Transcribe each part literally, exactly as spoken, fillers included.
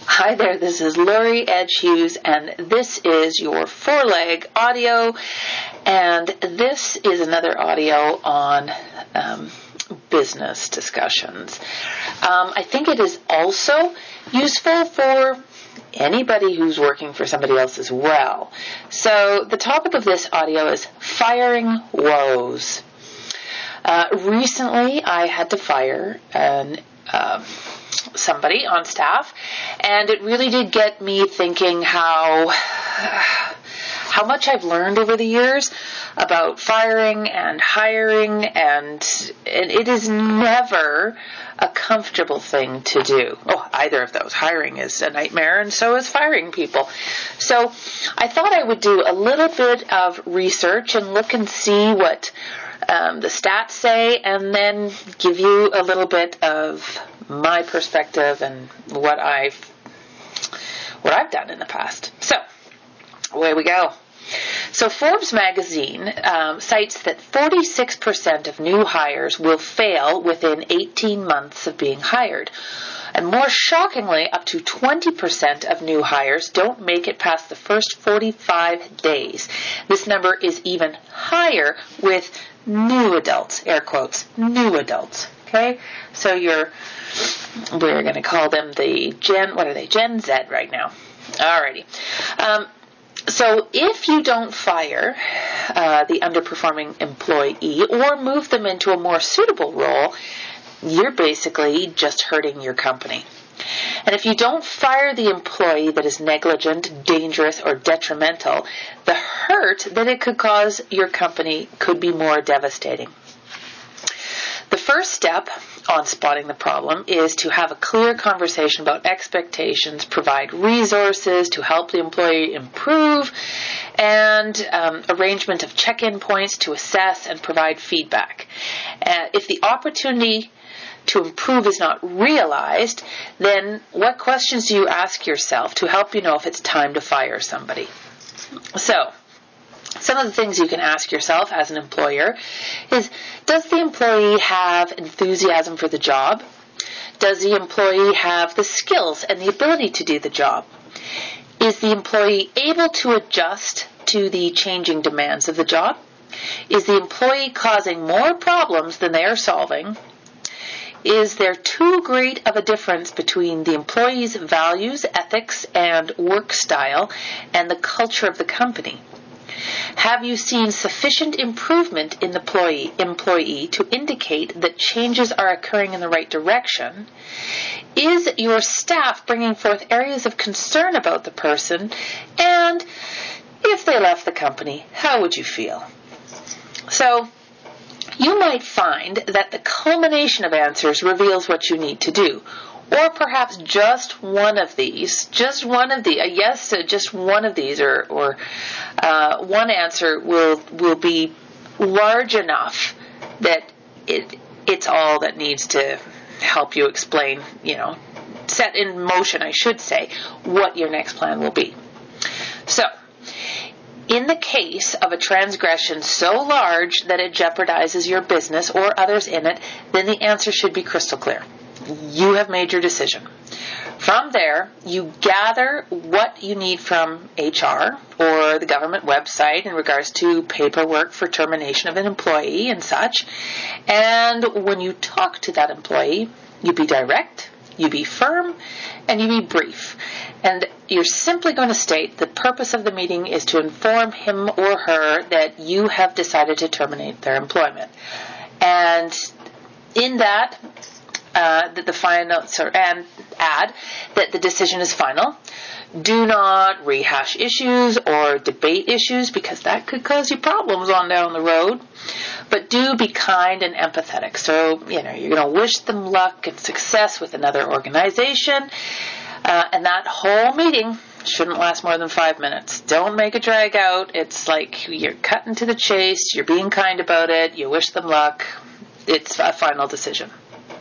Hi there, this is Lori Edge Hughes, and this is your four-leg audio, and this is another audio on um, business discussions. Um, I think it is also useful for anybody who's working for somebody else as well. So the topic of this audio is firing woes. Uh, recently, I had to fire an uh, somebody on staff, and it really did get me thinking how how much I've learned over the years about firing and hiring, and, and it is never a comfortable thing to do. Oh, either of those. Hiring is a nightmare, and so is firing people. So I thought I would do a little bit of research and look and see what Um, the stats say, and then give you a little bit of my perspective and what I've what I've done in the past. So, away we go. So Forbes magazine um, cites that forty-six percent of new hires will fail within eighteen months of being hired. And more shockingly, up to twenty percent of new hires don't make it past the first forty-five days. This number is even higher with new adults, air quotes, new adults. Okay? So you're, we're going to call them the Gen, what are they? Gen Z right now. Alrighty. Um, So if you don't fire uh, the underperforming employee or move them into a more suitable role, you're basically just hurting your company. And if you don't fire the employee that is negligent, dangerous, or detrimental, the hurt that it could cause your company could be more devastating. The first step on spotting the problem is to have a clear conversation about expectations, provide resources to help the employee improve, and um, arrangement of check-in points to assess and provide feedback. Uh, if the opportunity to improve is not realized, then what questions do you ask yourself to help you know if it's time to fire somebody? So, some of the things you can ask yourself as an employer is, does the employee have enthusiasm for the job? Does the employee have the skills and the ability to do the job? Is the employee able to adjust to the changing demands of the job? Is the employee causing more problems than they are solving? Is there too great of a difference between the employee's values, ethics, and work style and the culture of the company? Have you seen sufficient improvement in the employee, employee to indicate that changes are occurring in the right direction? Is your staff bringing forth areas of concern about the person? And if they left the company, how would you feel? So, you might find that the culmination of answers reveals what you need to do. Or perhaps just one of these, just one of the, a yes to just one of these, or, or uh, one answer will will be large enough that it it's all that needs to help you explain, you know, set in motion, I should say, what your next plan will be. So, in the case of a transgression so large that it jeopardizes your business or others in it, then the answer should be crystal clear. You have made your decision. From there, you gather what you need from H R or the government website in regards to paperwork for termination of an employee and such. And when you talk to that employee, you be direct, you be firm, and you be brief. And you're simply going to state the purpose of the meeting is to inform him or her that you have decided to terminate their employment. And in that, Uh, that the final, sorry, and add that the decision is final. Do not rehash issues or debate issues because that could cause you problems on down the road. But do be kind and empathetic. So, you know, you're going to wish them luck and success with another organization. Uh, and that whole meeting shouldn't last more than five minutes. Don't make it drag out. It's like you're cutting to the chase. You're being kind about it. You wish them luck. It's a final decision.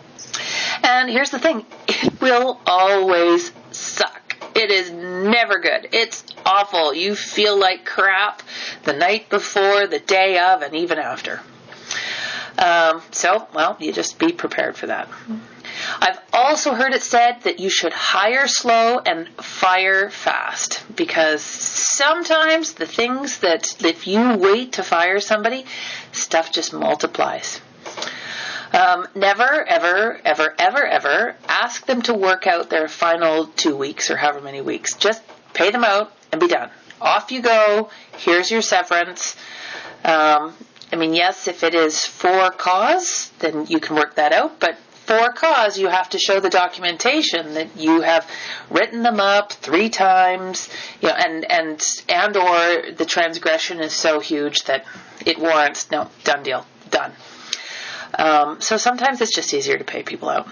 And here's the thing, it will always suck. It is never good. It's awful. You feel like crap the night before, the day of, and even after. Um, so, well, you just be prepared for that. I've also heard it said that you should hire slow and fire fast, because sometimes the things that if you wait to fire somebody, stuff just multiplies. Um, never, ever, ever, ever, ever ask them to work out their final two weeks or however many weeks. Just pay them out and be done. Off you go. Here's your severance. Um, I mean, yes, if it is for cause, then you can work that out. But for cause, you have to show the documentation that you have written them up three times, you know, and and and or the transgression is so huge that it warrants no done deal done. Um, so sometimes it's just easier to pay people out.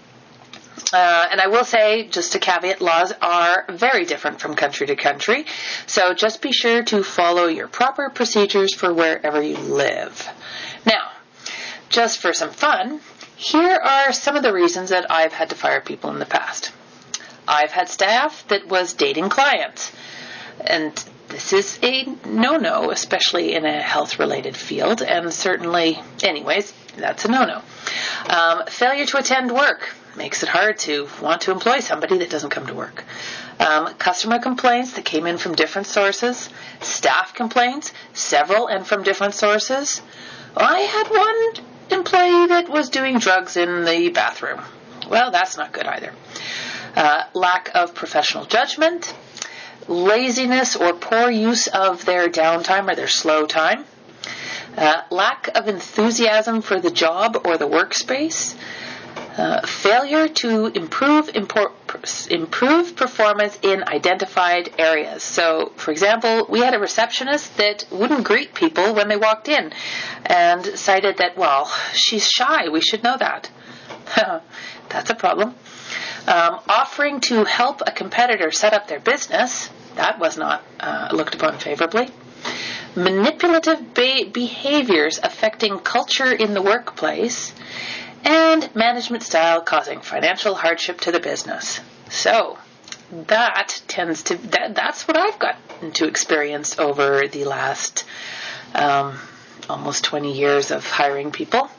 Uh, and I will say, just a caveat, laws are very different from country to country. So just be sure to follow your proper procedures for wherever you live. Now, just for some fun, here are some of the reasons that I've had to fire people in the past. I've had staff that was dating clients. And this is a no-no, especially in a health-related field, and certainly, anyways, that's a no-no. Um, failure to attend work makes it hard to want to employ somebody that doesn't come to work. Um, customer complaints that came in from different sources, staff complaints, several and from different sources. I had one employee that was doing drugs in the bathroom. Well, that's not good either. Uh, lack of professional judgment, laziness or poor use of their downtime or their slow time, uh, lack of enthusiasm for the job or the workspace, uh, failure to improve impor- improve performance in identified areas. So, for example, we had a receptionist that wouldn't greet people when they walked in and cited that, well, she's shy, we should know that. That's a problem. Um, offering to help a competitor set up their business, that was not uh, looked upon favorably. Manipulative be- behaviors affecting culture in the workplace, and management style causing financial hardship to the business. So that tends to, that, that's what I've gotten to experience over the last um, almost twenty years of hiring people.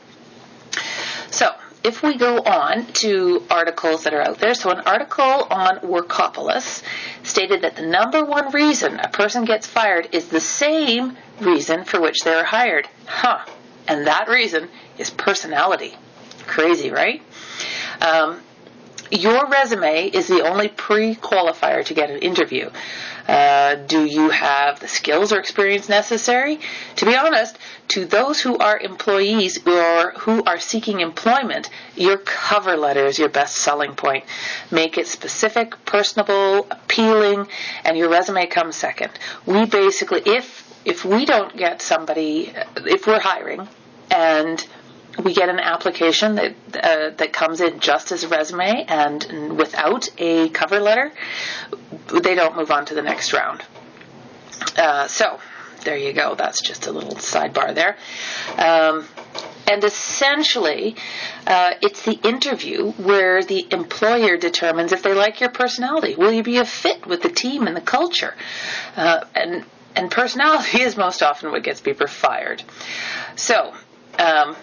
So if we go on to articles that are out there, so an article on Workopolis stated that the number one reason a person gets fired is the same reason for which they were hired. Huh. And that reason is personality. Crazy, right? Um, your resume is the only pre-qualifier to get an interview. Uh, do you have the skills or experience necessary? To be honest, to those who are employees or who are seeking employment, your cover letter is your best selling point. Make it specific, personable, appealing, and your resume comes second. We basically, if if we don't get somebody, if we're hiring and we get an application that uh, that comes in just as a resume and without a cover letter, they don't move on to the next round. Uh, so, there you go. That's just a little sidebar there. Um, and essentially, uh, it's the interview where the employer determines if they like your personality. Will you be a fit with the team and the culture? Uh, and and personality is most often what gets people fired. So, um,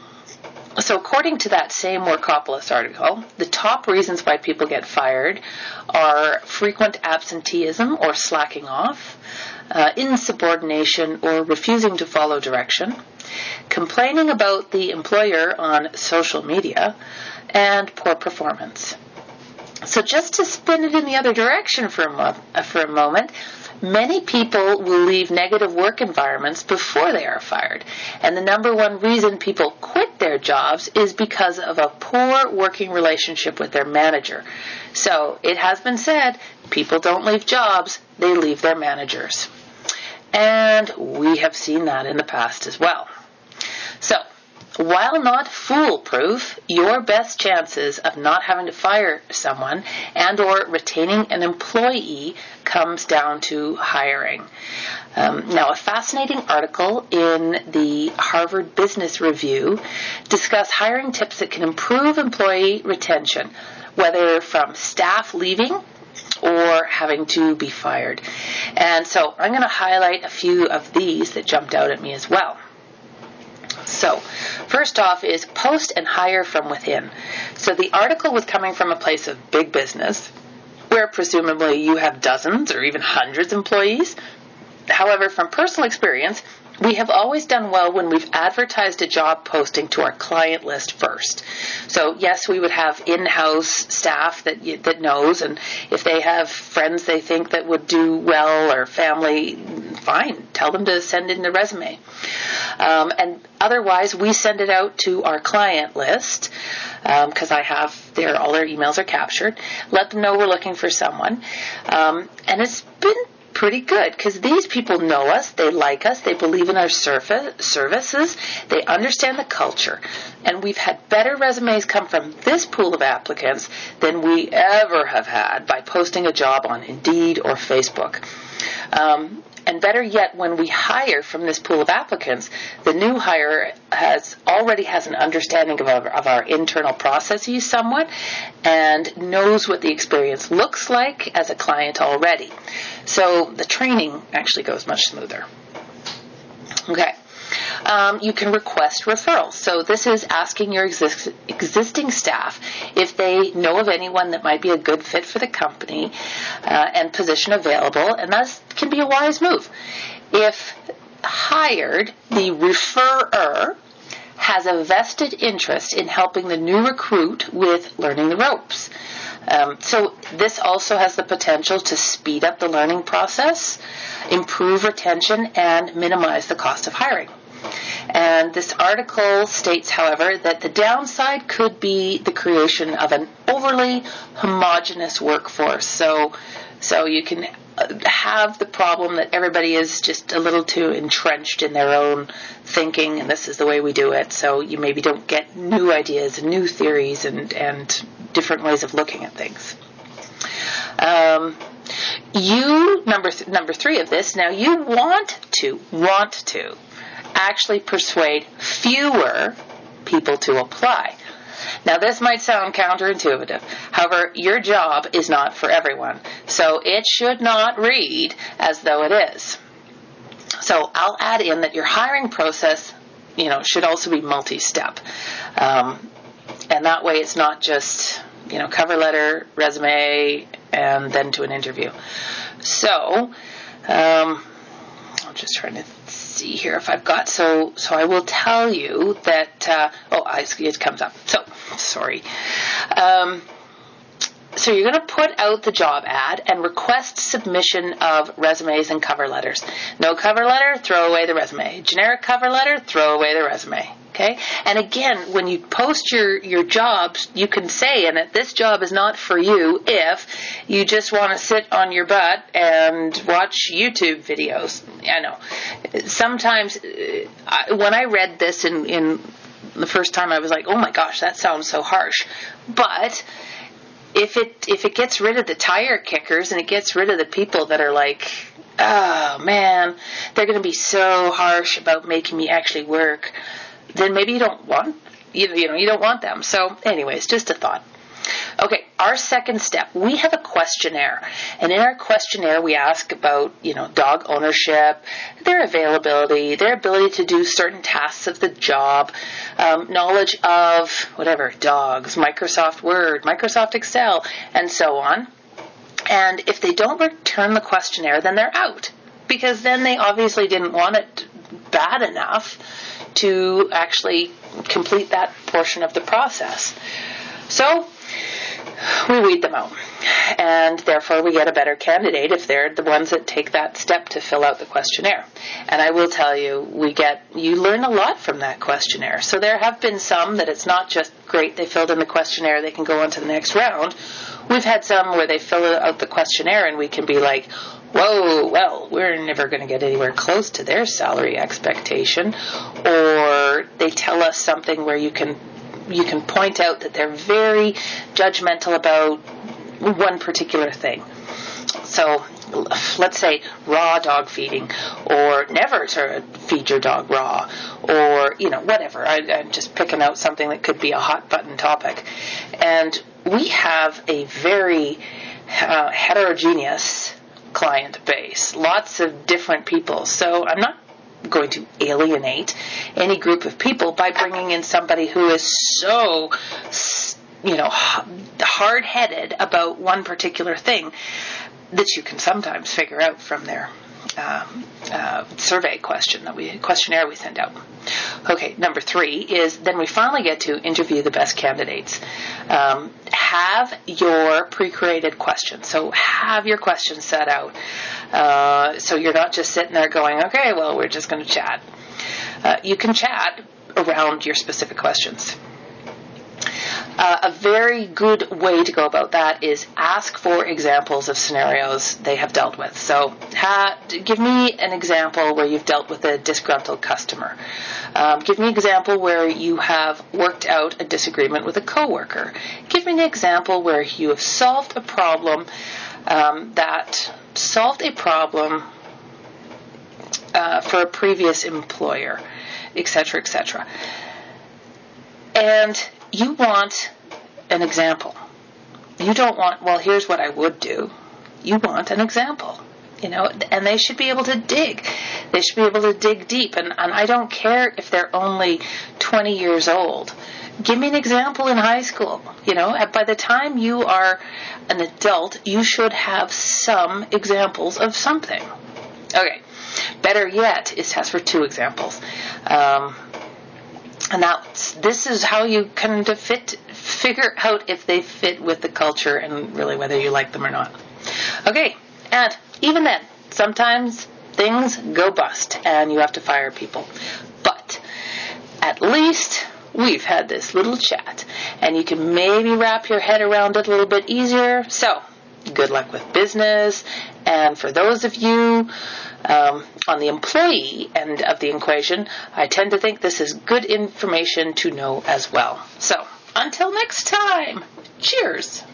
So according to that same Workopolis article, the top reasons why people get fired are frequent absenteeism or slacking off, uh, insubordination or refusing to follow direction, complaining about the employer on social media, and poor performance. So just to spin it in the other direction for a, mo- for a moment, many people will leave negative work environments before they are fired. And the number one reason people quit their jobs is because of a poor working relationship with their manager. So it has been said, people don't leave jobs, they leave their managers. And we have seen that in the past as well. So, while not foolproof, your best chances of not having to fire someone and or retaining an employee comes down to hiring. Um, now, a fascinating article in the Harvard Business Review discussed hiring tips that can improve employee retention, whether from staff leaving or having to be fired. And so I'm going to highlight a few of these that jumped out at me as well. So, first off is post and hire from within. So the article was coming from a place of big business, where presumably you have dozens or even hundreds of employees. However, from personal experience, we have always done well when we've advertised a job posting to our client list first. So yes, we would have in-house staff that that knows, and if they have friends they think that would do well or family, fine, tell them to send in the resume. Um, and otherwise, we send it out to our client list because um, I have their all their emails are captured. Let them know we're looking for someone, um, and it's been pretty good because these people know us, they like us, they believe in our surf- services, they understand the culture, and we've had better resumes come from this pool of applicants than we ever have had by posting a job on Indeed or Facebook. Um, and better yet, when we hire from this pool of applicants, the new hire has already has an understanding of our, of our internal processes somewhat and knows what the experience looks like as a client already. So the training actually goes much smoother. Okay. Um, you can request referrals. So this is asking your exist- existing staff if they know of anyone that might be a good fit for the company uh, and position available, and that can be a wise move. If hired, the referrer has a vested interest in helping the new recruit with learning the ropes. Um, so this also has the potential to speed up the learning process, improve retention, and minimize the cost of hiring. And this article states, however, that the downside could be the creation of an overly homogenous workforce. So, so you can have the problem that everybody is just a little too entrenched in their own thinking, and this is the way we do it. So you maybe don't get new ideas and new theories and, and different ways of looking at things. Um, you, number th- number three of this, now you want to, want to actually persuade fewer people to apply. Now, this might sound counterintuitive. However, your job is not for everyone, so it should not read as though it is. So I'll add in that your hiring process, you know, should also be multi-step. Um, and that way it's not just, you know, cover letter, resume, and then to an interview. So, um, I'm just trying to see here if I've got, so so I will tell you that, uh, oh, I, it comes up. So, sorry. Um, so you're going to put out the job ad and request submission of resumes and cover letters. No cover letter, throw away the resume. Generic cover letter, throw away the resume. Okay? And again, when you post your, your jobs, you can say in it, this job is not for you if you just want to sit on your butt and watch YouTube videos. I know. Sometimes, uh, I, when I read this in, in the first time, I was like, oh my gosh, that sounds so harsh. But if it if it gets rid of the tire kickers and it gets rid of the people that are like, oh man, they're going to be so harsh about making me actually work, then maybe you don't want you, you know you don't want them. So anyways, just a thought. Okay, our second step, we have a questionnaire, and in our questionnaire we ask about, you know, dog ownership, their availability, their ability to do certain tasks of the job, um, knowledge of whatever, dogs, Microsoft Word, Microsoft Excel, and so on. And if they don't return the questionnaire, then they're out, because then they obviously didn't want it bad enough to actually complete that portion of the process. So we weed them out, and therefore we get a better candidate if they're the ones that take that step to fill out the questionnaire. And I will tell you, we get you learn a lot from that questionnaire. So there have been some that it's not just great they filled in the questionnaire, they can go on to the next round. We've had some where they fill out the questionnaire and we can be like, whoa, well, we're never going to get anywhere close to their salary expectation. Or they tell us something where you can you can point out that they're very judgmental about one particular thing. So let's say raw dog feeding, or never to feed your dog raw, or, you know, whatever. I, I'm just picking out something that could be a hot button topic. And we have a very uh, heterogeneous client base, lots of different people. So I'm not going to alienate any group of people by bringing in somebody who is so, you know, hard-headed about one particular thing that you can sometimes figure out from their um, uh, survey question that we questionnaire we send out. Okay, number three is then we finally get to interview the best candidates. Um, have your pre-created questions. So have your questions set out. Uh, so you're not just sitting there going, okay, well, we're just going to chat. Uh, you can chat around your specific questions. Uh, a very good way to go about that is ask for examples of scenarios they have dealt with. So ha, give me an example where you've dealt with a disgruntled customer. Um, give me an example where you have worked out a disagreement with a coworker. Give me an example where you have solved a problem um, that solved a problem uh, for a previous employer, et cetera, et cetera. And you want an example. You don't want, well, here's what I would do. You want an example, you know, and they should be able to dig. They should be able to dig deep. And, and I don't care if they're only twenty years old. Give me an example in high school. You know, by the time you are an adult, you should have some examples of something. Okay. Better yet is ask for two examples. Um, And that's, this is how you kind of fit, figure out if they fit with the culture and really whether you like them or not. Okay, and even then, sometimes things go bust and you have to fire people. But at least we've had this little chat and you can maybe wrap your head around it a little bit easier. So, good luck with business. And for those of you um, on the employee end of the equation, I tend to think this is good information to know as well. So, until next time, cheers.